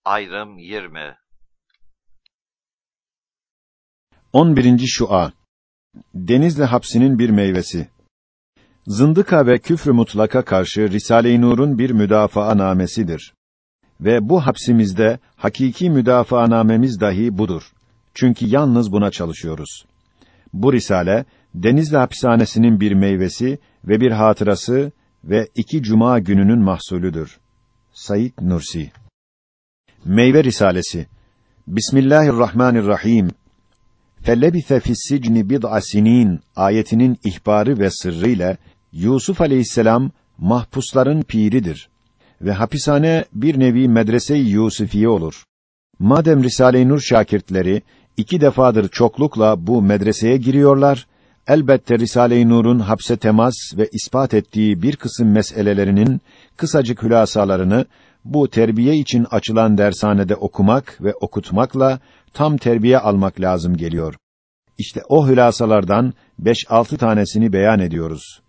Ayrım 20. 11. Şua. Denizli hapsinin bir meyvesi. Zındıka ve küfr-ü mutlaka karşı Risale-i Nur'un bir müdafaa-namesidir. Ve bu hapsimizde hakiki müdafaa-namemiz dahi budur. Çünkü yalnız buna çalışıyoruz. Bu risale Denizli hapishanesinin bir meyvesi ve bir hatırası ve 2 cuma gününün mahsulüdür. Said Nursi. Meyve risalesi. Bismillahirrahmanirrahim. فَلَّبِثَ فِي السِّجْنِ بِضْعَ سِن۪ينَ ayetinin ihbarı ve sırrıyla Yusuf aleyhisselam mahpusların piridir ve hapishane bir nevi medrese-i Yusufiye olur. Madem Risale-i Nur şakirtleri 2 defadır çoklukla bu medreseye giriyorlar, elbette Risale-i Nur'un hapse temas ve ispat ettiği bir kısım meselelerinin kısacık hülasalarını bu terbiye için açılan dershanede okumak ve okutmakla tam terbiye almak lazım geliyor. İşte o hülasalardan 5-6 tanesini beyan ediyoruz.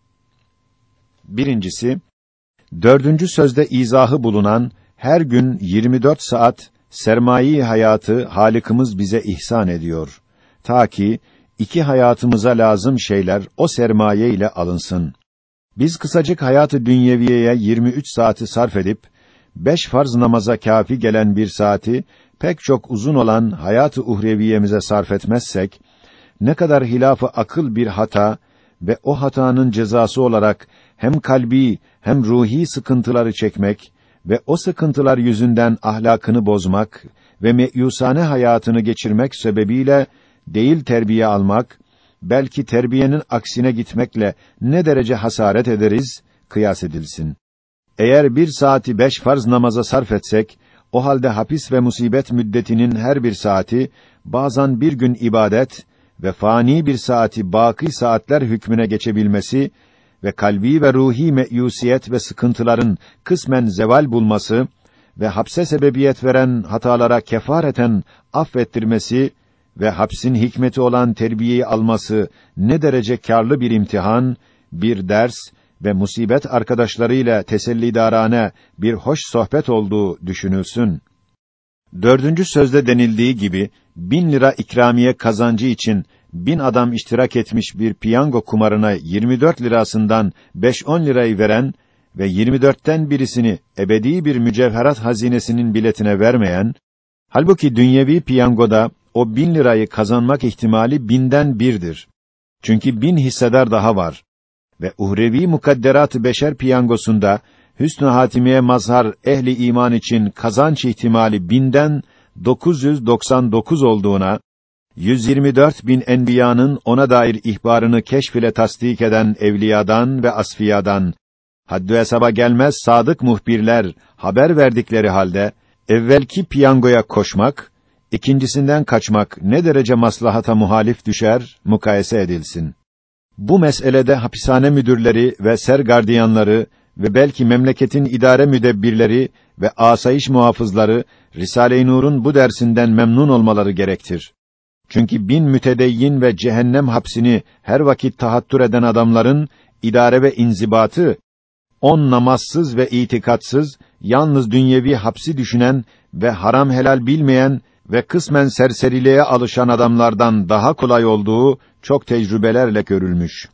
Birincisi, 4. sözde izahı bulunan her gün 24 saat sermaye-i hayatı Halık'ımız bize ihsan ediyor. Ta ki 2 hayatımıza lazım şeyler o sermaye ile alınsın. Biz kısacık hayatı dünyeviyeye 23 saati sarf edip 5 farz namaza kâfi gelen bir saati pek çok uzun olan hayatı uhreviyemize sarf etmezsek, ne kadar hilaf-ı akıl bir hata ve o hatanın cezası olarak hem kalbi hem ruhi sıkıntıları çekmek ve o sıkıntılar yüzünden ahlakını bozmak ve meyusane hayatını geçirmek sebebiyle değil terbiye almak, belki terbiyenin aksine gitmekle ne derece hasaret ederiz, kıyas edilsin. Eğer 1 saati 5 farz namaza sarf etsek, o halde hapis ve musibet müddetinin her bir saati, bazen bir gün ibadet ve fani bir saati baki saatler hükmüne geçebilmesi ve kalbi ve ruhi meyusiyet ve sıkıntıların kısmen zeval bulması ve hapse sebebiyet veren hatalara kefareten affettirmesi ve hapsin hikmeti olan terbiyeyi alması ne derece kârlı bir imtihan, bir ders ve musibet arkadaşlarıyla tesellidarane bir hoş sohbet olduğu düşünülsün. 4. sözde denildiği gibi 1000 lira ikramiye kazancı için 1000 adam iştirak etmiş bir piyango kumarına 24 lirasından 5-10 lirayı veren ve 24'ten birisini ebedi bir mücevherat hazinesinin biletine vermeyen, halbuki dünyevi piyangoda o 1000 lirayı kazanmak ihtimali 1000'den 1'dir. Çünkü 1000 hissedar daha var. Ve uhrevi mukadderat-ı beşer piyangosunda hüsnü hatimiye mazhar ehli iman için kazanç ihtimali 1000'den 999 olduğuna, 124.000 enbiyanın ona dair ihbarını keşf ile tasdik eden evliyadan ve asfiyadan, haddü hesaba gelmez sadık muhbirler haber verdikleri halde, evvelki piyangoya koşmak, ikincisinden kaçmak ne derece maslahata muhalif düşer, mukayese edilsin. Bu meselede hapishane müdürleri ve sergardiyanları ve belki memleketin idare müdebbirleri ve asayiş muhafızları Risale-i Nur'un bu dersinden memnun olmaları gerektir. Çünkü 1000 mütedeyyin ve cehennem hapsini her vakit tahattür eden adamların idare ve inzibatı 10 namazsız ve itikatsız, yalnız dünyevi hapsi düşünen ve haram helal bilmeyen ve kısmen serseriliğe alışan adamlardan daha kolay olduğu çok tecrübelerle görülmüş.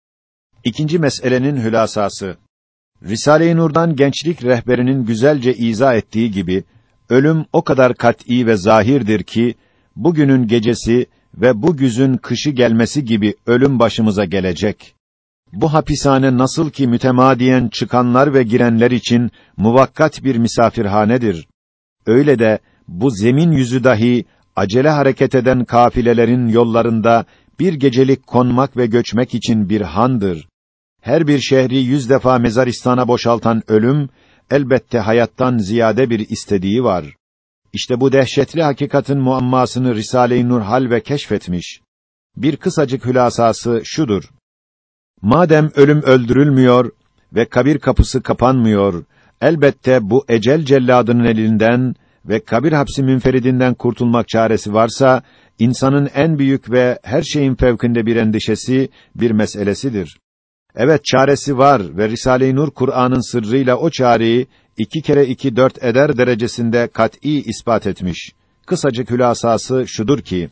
2. meselenin hülasası. Risale-i Nur'dan gençlik rehberinin güzelce izah ettiği gibi, ölüm o kadar kat'î ve zahirdir ki, bugünün gecesi ve bu güzün kışı gelmesi gibi ölüm başımıza gelecek. Bu hapishane nasıl ki mütemadiyen çıkanlar ve girenler için muvakkat bir misafirhanedir. Öyle de bu zemin yüzü dahi acele hareket eden kafilelerin yollarında bir gecelik konmak ve göçmek için bir handır. Her bir şehri 100 defa mezaristana boşaltan ölüm, elbette hayattan ziyade bir istediği var. İşte bu dehşetli hakikatin muammasını Risale-i Nur hal ve keşfetmiş. Bir kısacık hülasası şudur: madem ölüm öldürülmüyor ve kabir kapısı kapanmıyor, elbette bu ecel celladının elinden ve kabir hapsi münferidinden kurtulmak çaresi varsa, insanın en büyük ve her şeyin fevkinde bir endişesi, bir meselesidir. Evet, çaresi var ve Risale-i Nur Kur'an'ın sırrıyla o çareyi 2 kere 2 4 eder derecesinde kat'î ispat etmiş. Kısacık hülasası şudur ki,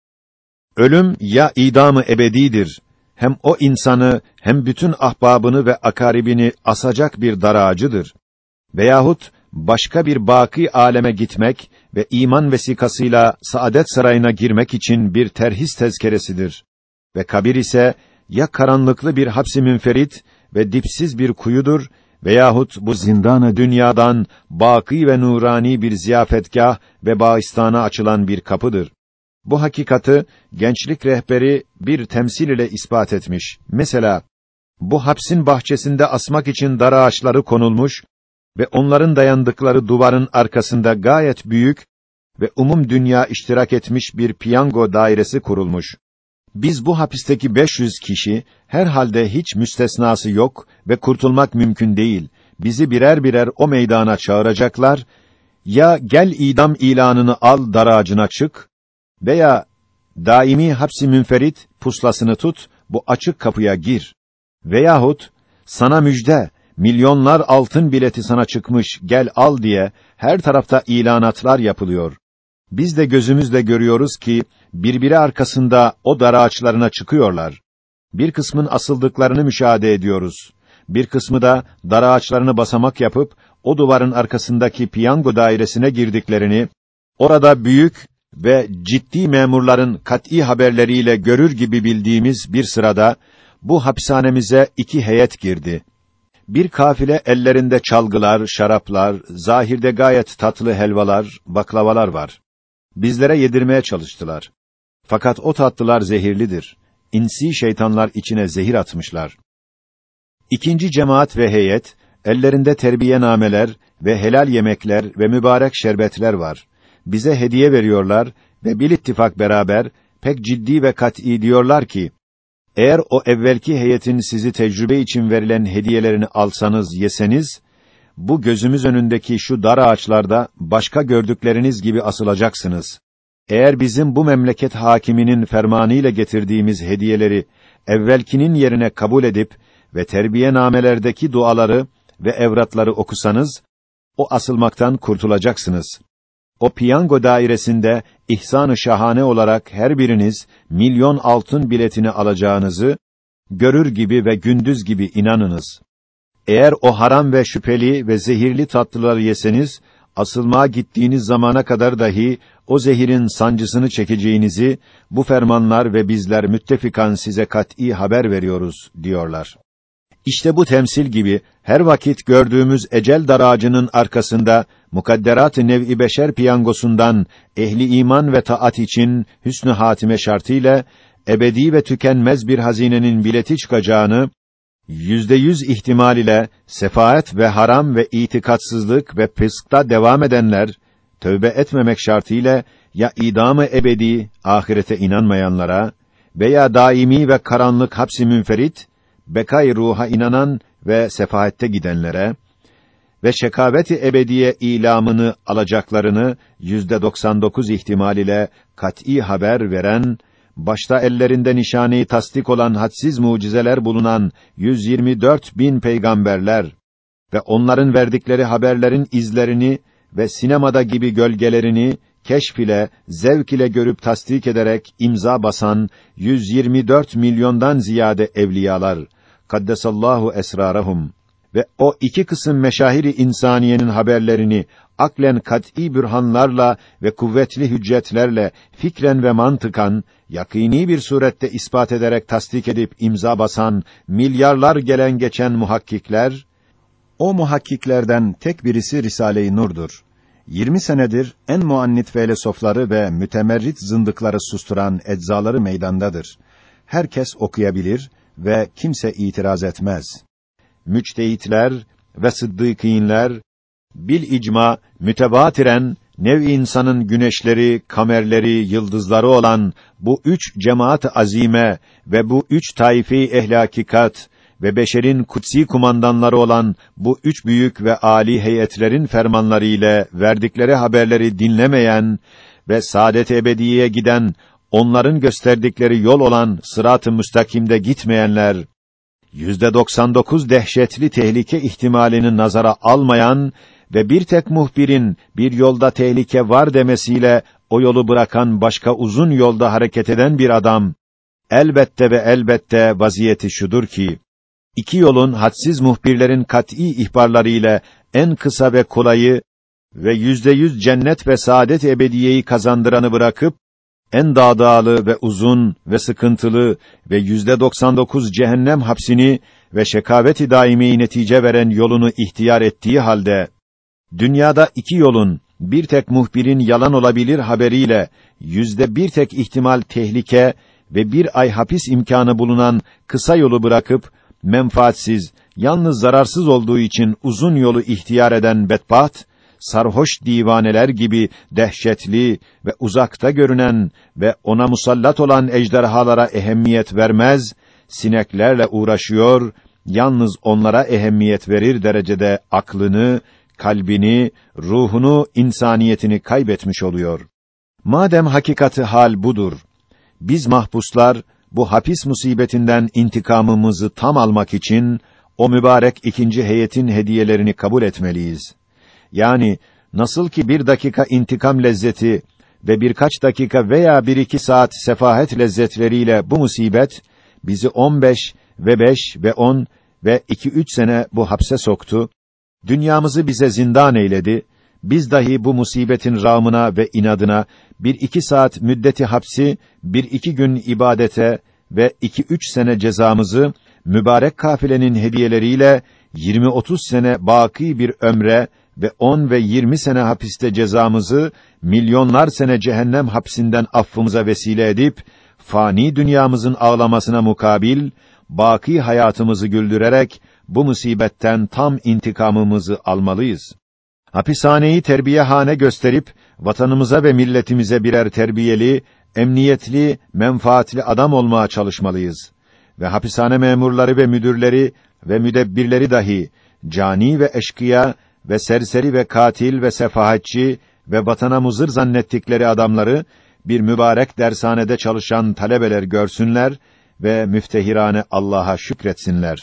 ölüm ya idam-ı ebedidir, hem o insanı hem bütün ahbabını ve akaribini asacak bir dar ağacıdır. Veyahut başka bir baki aleme gitmek ve iman vesikasıyla saadet sarayına girmek için bir terhis tezkeresidir. Ve kabir ise ya karanlıklı bir hapsi münferit ve dipsiz bir kuyudur veyahut bu zindan-ı dünyadan baki ve nurani bir ziyafetgâh ve bağistana açılan bir kapıdır. Bu hakikatı gençlik rehberi bir temsil ile ispat etmiş. Mesela bu hapsin bahçesinde asmak için dar ağaçları konulmuş ve onların dayandıkları duvarın arkasında gayet büyük ve umum dünya iştirak etmiş bir piyango dairesi kurulmuş. Biz bu hapisteki 500 kişi herhalde hiç müstesnası yok ve kurtulmak mümkün değil. Bizi birer birer o meydana çağıracaklar. Ya gel idam ilanını al, dar ağacına çık veya daimi hapsi münferit puslasını tut, bu açık kapıya gir. Veyahut sana müjde, milyonlar altın bileti sana çıkmış, gel al diye her tarafta ilanatlar yapılıyor. Biz de gözümüzle görüyoruz ki birbiri arkasında o dar ağaçlarına çıkıyorlar. Bir kısmın asıldıklarını müşahede ediyoruz. Bir kısmı da dar ağaçlarını basamak yapıp o duvarın arkasındaki piyango dairesine girdiklerini, orada büyük ve ciddi memurların kat'î haberleriyle görür gibi bildiğimiz bir sırada bu hapishanemize 2 heyet girdi. Bir kafile ellerinde çalgılar, şaraplar, zahirde gayet tatlı helvalar, baklavalar var. Bizlere yedirmeye çalıştılar. Fakat o tatlılar zehirlidir. İnsi şeytanlar içine zehir atmışlar. İkinci cemaat ve heyet, ellerinde terbiyenameler ve helal yemekler ve mübarek şerbetler var. Bize hediye veriyorlar ve bil ittifak beraber pek ciddi ve kat'î diyorlar ki, eğer o evvelki heyetin sizi tecrübe için verilen hediyelerini alsanız, yeseniz, bu gözümüz önündeki şu dar ağaçlarda başka gördükleriniz gibi asılacaksınız. Eğer bizim bu memleket hakiminin fermanıyla getirdiğimiz hediyeleri evvelkinin yerine kabul edip ve terbiyenamelerdeki duaları ve evratları okusanız, o asılmaktan kurtulacaksınız. O piyango dairesinde ihsan-ı şahane olarak her biriniz milyon altın biletini alacağınızı görür gibi ve gündüz gibi inanınız. Eğer o haram ve şüpheli ve zehirli tatlıları yeseniz, asılmaya gittiğiniz zamana kadar dahi o zehirin sancısını çekeceğinizi bu fermanlar ve bizler müttefikan size kat'î haber veriyoruz diyorlar. İşte bu temsil gibi her vakit gördüğümüz ecel dar ağacının arkasında mukadderat-ı nev'i beşer piyangosundan ehli iman ve taat için hüsnü hatime şartıyla ebedi ve tükenmez bir hazinenin bileti çıkacağını %100 ihtimal ile sefaet ve haram ve itikatsızlık ve fıskta devam edenler tövbe etmemek şartıyla ya idam-ı ebedi ahirete inanmayanlara veya daimi ve karanlık hapsi münferit bekâ-i ruha inanan ve sefahette gidenlere ve şekavet-i ebediye ilamını alacaklarını %99 ihtimal ile kat'î haber veren, başta ellerinde nişane-i tasdik olan hadsiz mucizeler bulunan 124.000 peygamberler ve onların verdikleri haberlerin izlerini ve sinemada gibi gölgelerini keşf ile, zevk ile görüp tasdik ederek imza basan 124 milyondan ziyade evliyalar, kaddesallahu esrarahum ve o 2 kısım meşahiri insaniyenin haberlerini aklen kat'î bürhanlarla ve kuvvetli hüccetlerle fikren ve mantıkan yakînî bir surette ispat ederek tasdik edip imza basan milyarlar gelen geçen muhakkikler, o muhakkiklerden tek birisi Risale-i Nur'dur. 20 senedir en muannit felsefeleri ve mütemerrit zındıkları susturan eczaları meydandadır. Herkes okuyabilir ve kimse itiraz etmez. Müçtehitler ve sıddıkînler bil icma mütevatiren nev-i insanın güneşleri, kamerleri, yıldızları olan bu 3 cemaat-ı azime ve bu 3 taife-i ehli hakikat ve beşerin kutsi kumandanları olan bu 3 büyük ve âli heyetlerin fermanları ile verdikleri haberleri dinlemeyen ve saadet-i ebediyeye giden, onların gösterdikleri yol olan sırat-ı müstakimde gitmeyenler, %99 dehşetli tehlike ihtimalini nazara almayan ve bir tek muhbirin bir yolda tehlike var demesiyle o yolu bırakan başka uzun yolda hareket eden bir adam, elbette ve elbette vaziyeti şudur ki, iki yolun hadsiz muhbirlerin kat'î ihbarlarıyla en kısa ve kolayı ve %100 cennet ve saadet ebediyeyi kazandıranı bırakıp, en dağdağalı ve uzun ve sıkıntılı ve %99 cehennem hapsini ve şekavet-i daimi netice veren yolunu ihtiyar ettiği halde, dünyada iki yolun, bir tek muhbirin yalan olabilir haberiyle, bir tek ihtimal tehlike ve bir ay hapis imkanı bulunan kısa yolu bırakıp, menfaatsiz, yalnız zararsız olduğu için uzun yolu ihtiyar eden bedbaht, sarhoş divaneler gibi dehşetli ve uzakta görünen ve ona musallat olan ejderhalara ehemmiyet vermez, sineklerle uğraşıyor, yalnız onlara ehemmiyet verir derecede aklını, kalbini, ruhunu, insaniyetini kaybetmiş oluyor. Madem hakikati hal budur, biz mahpuslar, bu hapis musibetinden intikamımızı tam almak için, o mübarek ikinci heyetin hediyelerini kabul etmeliyiz. Yani, nasıl ki bir dakika intikam lezzeti ve birkaç dakika veya 1-2 saat sefahet lezzetleriyle bu musibet, bizi 15 ve 5 ve 10 ve 2-3 sene bu hapse soktu, dünyamızı bize zindan eyledi, biz dahi bu musibetin rağmına ve inadına 1-2 saat müddeti hapsi, 1-2 gün ibadete ve 2-3 sene cezamızı, mübarek kafilenin hediyeleriyle 20-30 sene baki bir ömre ve 10 ve 20 sene hapiste cezamızı, milyonlar sene cehennem hapsinden affımıza vesile edip, fani dünyamızın ağlamasına mukabil, baki hayatımızı güldürerek, bu musibetten tam intikamımızı almalıyız. Hapishaneyi terbiyehane gösterip, vatanımıza ve milletimize birer terbiyeli, emniyetli, menfaatli adam olmaya çalışmalıyız. Ve hapishane memurları ve müdürleri ve müdebbirleri dahi, cani ve eşkıya ve serseri ve katil ve sefahatçi ve vatana muzır zannettikleri adamları, bir mübarek dershanede çalışan talebeler görsünler ve müftehirane Allah'a şükretsinler.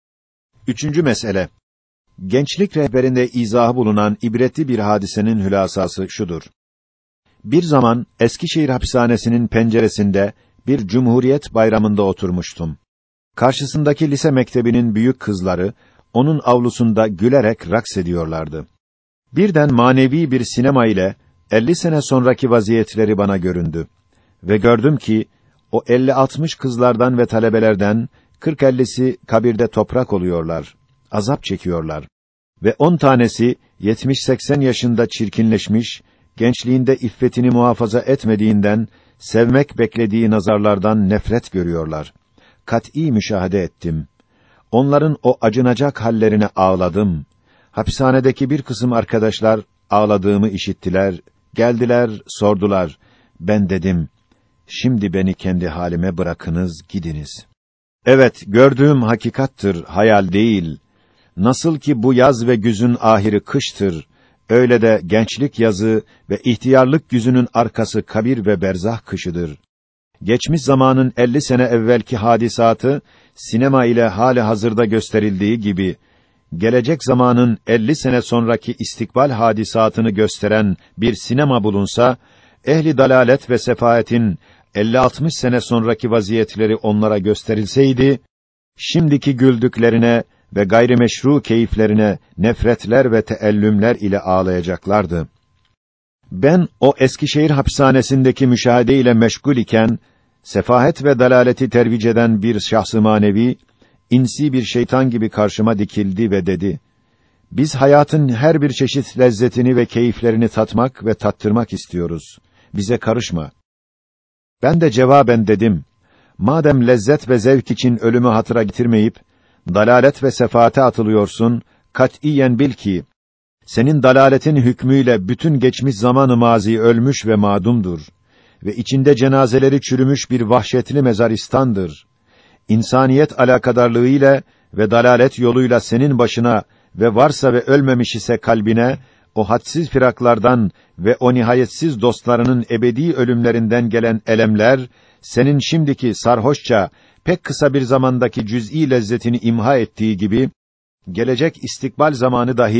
3. mesele. Gençlik rehberinde izahı bulunan ibretli bir hadisenin hülasası şudur. Bir zaman Eskişehir hapishanesinin penceresinde bir Cumhuriyet bayramında oturmuştum. Karşısındaki lise mektebinin büyük kızları onun avlusunda gülerek raks ediyorlardı. Birden manevi bir sinema ile 50 sene sonraki vaziyetleri bana göründü ve gördüm ki o 50-60 kızlardan ve talebelerden 40-50'si kabirde toprak oluyorlar, azap çekiyorlar ve 10 tanesi 70-80 yaşında çirkinleşmiş, gençliğinde iffetini muhafaza etmediğinden sevmek beklediği nazarlardan nefret görüyorlar. Kat'î müşahede ettim. Onların o acınacak hallerine ağladım. Hapishanedeki bir kısım arkadaşlar ağladığımı işittiler, geldiler, sordular. Ben dedim, şimdi beni kendi halime bırakınız, gidiniz. Evet, gördüğüm hakikattır, hayal değil. Nasıl ki bu yaz ve güzün ahiri kıştır, öyle de gençlik yazı ve ihtiyarlık güzünün arkası kabir ve berzah kışıdır. Geçmiş zamanın 50 sene evvelki hadisatı, sinema ile hali hazırda gösterildiği gibi, gelecek zamanın 50 sene sonraki istikbal hadisatını gösteren bir sinema bulunsa, ehli dalalet ve sefahetin 50-60 sene sonraki vaziyetleri onlara gösterilseydi, şimdiki güldüklerine ve gayrimeşru keyiflerine nefretler ve teellümler ile ağlayacaklardı. Ben o Eskişehir hapishanesindeki müşahede ile meşgul iken, sefahet ve dalaleti tervic eden bir şahs-ı manevi, insi bir şeytan gibi karşıma dikildi ve dedi: Biz hayatın her bir çeşit lezzetini ve keyiflerini tatmak ve tattırmak istiyoruz. Bize karışma. Ben de cevaben dedim: Madem lezzet ve zevk için ölümü hatıra getirmeyip dalalet ve sefahate atılıyorsun, kat'iyen bil ki senin dalaletin hükmüyle bütün geçmiş zamanı mazi ölmüş ve madumdur ve içinde cenazeleri çürümüş bir vahşetli mezaristandır. İnsaniyet alakadarlığıyla ve dalalet yoluyla senin başına ve varsa ve ölmemiş ise kalbine o hadsiz firaklardan ve o nihayetsiz dostlarının ebedi ölümlerinden gelen elemler, senin şimdiki sarhoşça pek kısa bir zamandaki cüz'i lezzetini imha ettiği gibi, gelecek istikbal zamanı dahi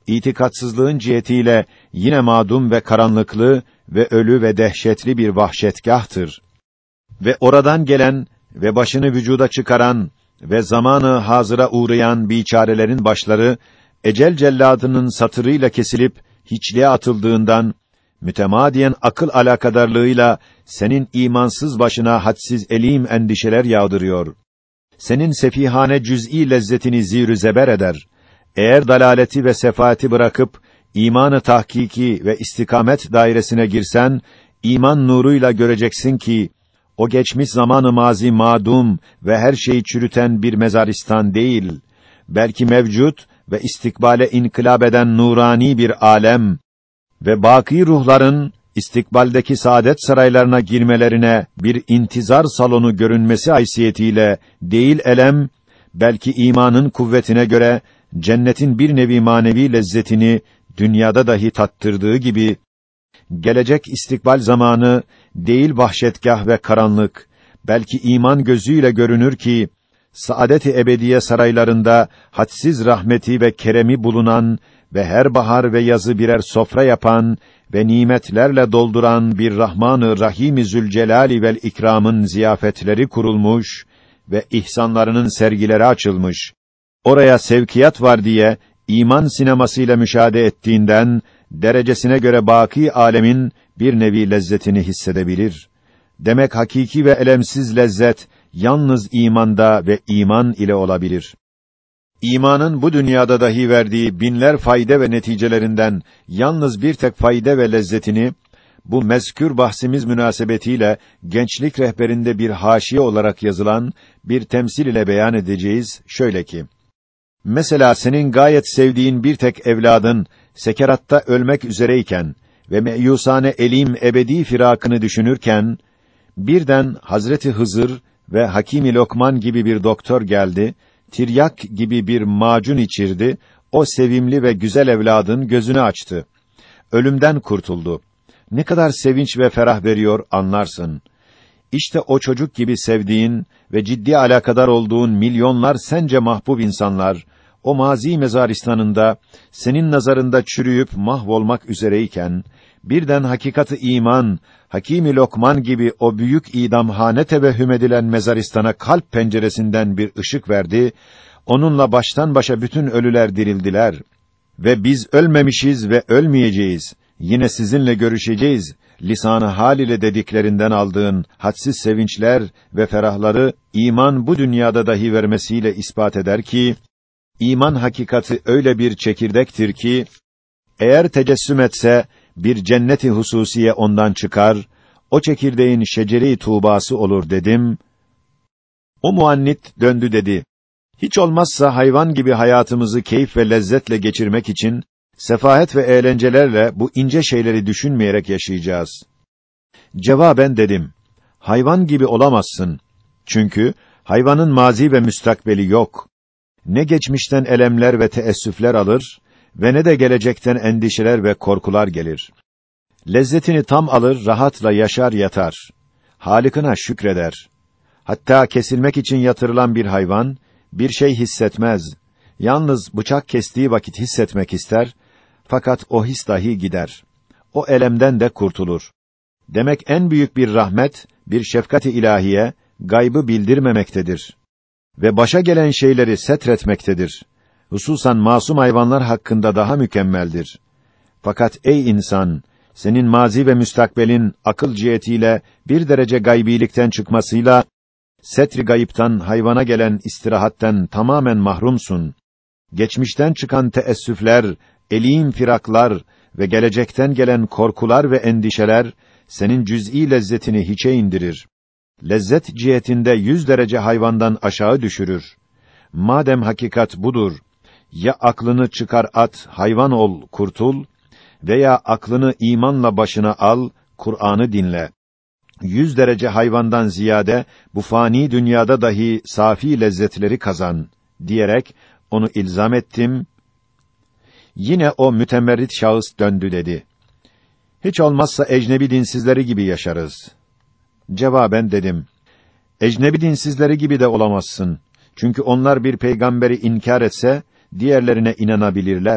itikatsızlığın cihetiyle yine madum ve karanlıklı ve ölü ve dehşetli bir vahşetgahtır. Ve oradan gelen ve başını vücuda çıkaran ve zamanı hazıra uğrayan biçarelerin başları, ecel celladının satırıyla kesilip hiçliğe atıldığından, mütemadiyen akıl alakadarlığıyla senin imansız başına hadsiz elîm endişeler yağdırıyor. Senin sefihane cüz'î lezzetini zîr-ü zeber eder. Eğer dalaleti ve sefaati bırakıp, imanı tahkiki ve istikamet dairesine girsen, iman nuruyla göreceksin ki, o geçmiş zamanı mazi madum ve her şeyi çürüten bir mezaristan değil, belki mevcut ve istikbale inkılap eden nurani bir alem ve baki ruhların istikbaldeki saadet saraylarına girmelerine bir intizar salonu görünmesi haysiyetiyle değil elem, belki imanın kuvvetine göre cennetin bir nevi manevi lezzetini dünyada dahi tattırdığı gibi, gelecek istikbal zamanı değil vahşetgah ve karanlık, belki iman gözüyle görünür ki, saadet-i ebediye saraylarında hadsiz rahmeti ve keremi bulunan ve her bahar ve yazı birer sofra yapan ve nimetlerle dolduran bir Rahman-ı Rahîm-i Zülcelâli vel İkram'ın ziyafetleri kurulmuş ve ihsanlarının sergileri açılmış. Oraya sevkiyat var diye iman sinemasıyla müşahede ettiğinden derecesine göre baki âlemin bir nevi lezzetini hissedebilir. Demek hakiki ve elemsiz lezzet yalnız imanda ve iman ile olabilir. İmanın bu dünyada dahi verdiği binler fayda ve neticelerinden yalnız bir tek fayda ve lezzetini bu mezkür bahsimiz münasebetiyle gençlik rehberinde bir haşiye olarak yazılan bir temsil ile beyan edeceğiz. Şöyle ki: mesela senin gayet sevdiğin bir tek evladın sekeratta ölmek üzereyken ve meyusane elim ebedi firakını düşünürken birden Hazreti Hızır ve Hakim-i Lokman gibi bir doktor geldi, tiryak gibi bir macun içirdi, o sevimli ve güzel evladın gözünü açtı. Ölümden kurtuldu. Ne kadar sevinç ve ferah veriyor anlarsın. İşte o çocuk gibi sevdiğin ve ciddi alakadar olduğun milyonlar sence mahbub insanlar, o mazi mezaristanında, senin nazarında çürüyüp mahvolmak üzereyken, birden hakikat-ı iman, Hakim-i Lokman gibi o büyük idamhane tevehhüm edilen mezaristana kalp penceresinden bir ışık verdi, onunla baştan başa bütün ölüler dirildiler. Ve biz ölmemişiz ve ölmeyeceğiz, yine sizinle görüşeceğiz, lisan-ı hal ile dediklerinden aldığın hadsiz sevinçler ve ferahları, iman bu dünyada dahi vermesiyle ispat eder ki, İman hakikati öyle bir çekirdektir ki, eğer tecessüm etse, bir cenneti hususiye ondan çıkar, o çekirdeğin şecere-i tuğbası olur dedim. O muannit döndü dedi: hiç olmazsa hayvan gibi hayatımızı keyif ve lezzetle geçirmek için, sefahet ve eğlencelerle bu ince şeyleri düşünmeyerek yaşayacağız. Cevaben dedim: hayvan gibi olamazsın. Çünkü hayvanın mazi ve müstakbeli yok. Ne geçmişten elemler ve teessüfler alır ve ne de gelecekten endişeler ve korkular gelir. Lezzetini tam alır, rahatla yaşar yatar. Halıkına şükreder. Hatta kesilmek için yatırılan bir hayvan, bir şey hissetmez. Yalnız bıçak kestiği vakit hissetmek ister, fakat o his dahi gider. O elemden de kurtulur. Demek en büyük bir rahmet, bir şefkat-i ilahiye, gaybı bildirmemektedir. Ve başa gelen şeyleri setretmektedir. Hususan masum hayvanlar hakkında daha mükemmeldir. Fakat ey insan, senin mazi ve müstakbelin akıl cihetiyle bir derece gaybilikten çıkmasıyla, setri gayıptan hayvana gelen istirahatten tamamen mahrumsun. Geçmişten çıkan teessüfler, elîm firaklar ve gelecekten gelen korkular ve endişeler, senin cüz'î lezzetini hiçe indirir. Lezzet cihetinde 100 derece hayvandan aşağı düşürür. Madem hakikat budur, ya aklını çıkar at, hayvan ol, kurtul, veya aklını imanla başına al, Kur'an'ı dinle. 100 derece hayvandan ziyade, bu fani dünyada dahi safi lezzetleri kazan, diyerek, onu ilzam ettim. Yine o mütemerrit şahıs döndü dedi: hiç olmazsa ecnebi dinsizleri gibi yaşarız. Cevaben dedim: ecnebi dinsizleri gibi de olamazsın. Çünkü onlar bir peygamberi inkar etse, diğerlerine inanabilirler.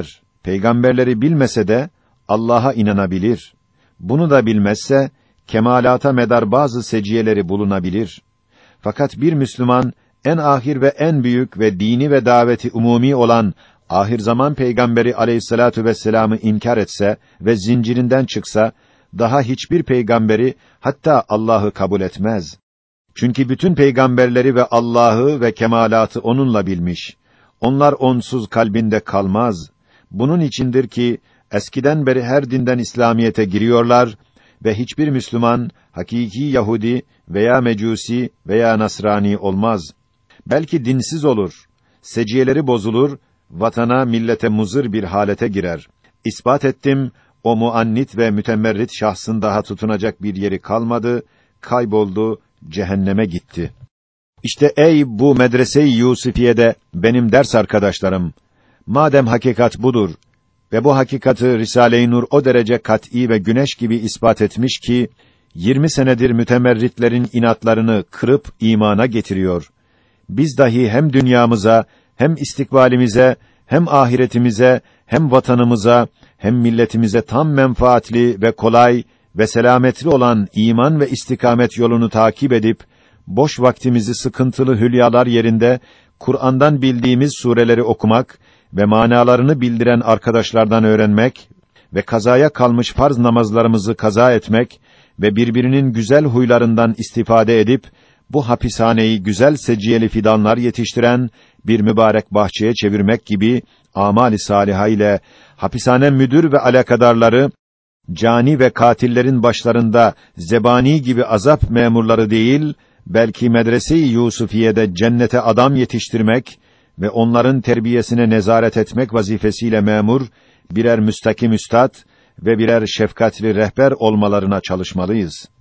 peygamberleri bilmese de Allah'a inanabilir. Bunu da bilmezse kemalata medar bazı seciyeleri bulunabilir. Fakat bir Müslüman en ahir ve en büyük ve dini ve daveti umumi olan ahir zaman peygamberi aleyhissalatu vesselam'ı inkar etse ve zincirinden çıksa, daha hiçbir peygamberi, hatta Allah'ı kabul etmez. Çünkü bütün peygamberleri ve Allah'ı ve kemalatı onunla bilmiş. Onlar onsuz kalbinde kalmaz. Bunun içindir ki eskiden beri her dinden İslamiyete giriyorlar ve hiçbir Müslüman hakiki Yahudi veya Mecusi veya Nasrani olmaz. Belki dinsiz olur. Seciyeleri bozulur, vatana, millete muzır bir halete girer. İspat ettim, o muannit ve mütemerrit şahsın daha tutunacak bir yeri kalmadı, kayboldu, cehenneme gitti. İşte ey bu medrese-i Yusufiye'de benim ders arkadaşlarım, madem hakikat budur ve bu hakikati Risale-i Nur o derece kat'î ve güneş gibi ispat etmiş ki 20 senedir mütemerritlerin inatlarını kırıp imana getiriyor. Biz dahi hem dünyamıza, hem istikbalimize, hem ahiretimize, hem vatanımıza, hem milletimize tam menfaatli ve kolay ve selametli olan iman ve istikamet yolunu takip edip, boş vaktimizi sıkıntılı hülyalar yerinde, Kur'an'dan bildiğimiz sureleri okumak ve manalarını bildiren arkadaşlardan öğrenmek ve kazaya kalmış farz namazlarımızı kaza etmek ve birbirinin güzel huylarından istifade edip, bu hapishaneyi güzel seciyeli fidanlar yetiştiren bir mübarek bahçeye çevirmek gibi amali saliha ile hapishane müdür ve alakadarları, cani ve katillerin başlarında zebani gibi azap memurları değil, belki medrese-i Yusufiye'de cennete adam yetiştirmek ve onların terbiyesine nezaret etmek vazifesiyle memur, birer müstakim üstad ve birer şefkatli rehber olmalarına çalışmalıyız.